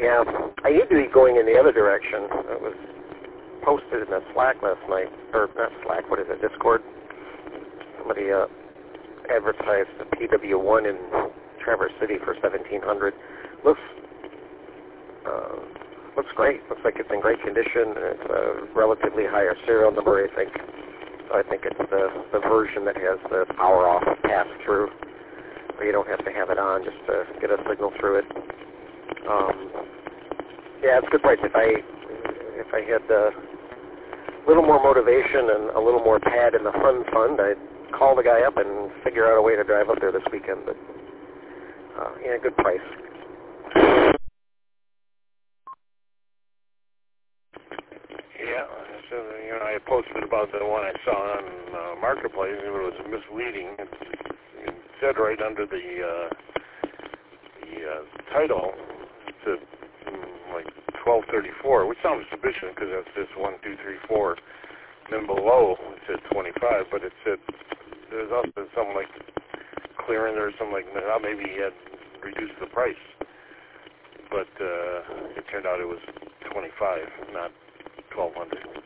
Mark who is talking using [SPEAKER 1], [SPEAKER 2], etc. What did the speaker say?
[SPEAKER 1] Yeah, I need to be going in the other direction. It was posted in the Slack last night, or not Slack, what is it, Discord? Somebody advertised the PW1 in Traverse City for $1,700. Looks great. Looks like it's in great condition. It's a relatively higher serial number, I think. So I think it's the version that has the power off pass-through, where you don't have to have it on just to get a signal through it. Yeah, it's a good price. If I had a little more motivation and a little more pad in the fund, I'd call the guy up and figure out a way to drive up there this weekend. But yeah, good price.
[SPEAKER 2] Yeah, so, I posted about the one I saw on Marketplace. It was misleading. It said right under the title, it said like 1234, which sounds suspicious because that's just 1, 2, 3, 4. Then below it said 25, but it said there's also something like clearance or something like that. Maybe he had reduced the price, but it turned out it was 25, not 1,200.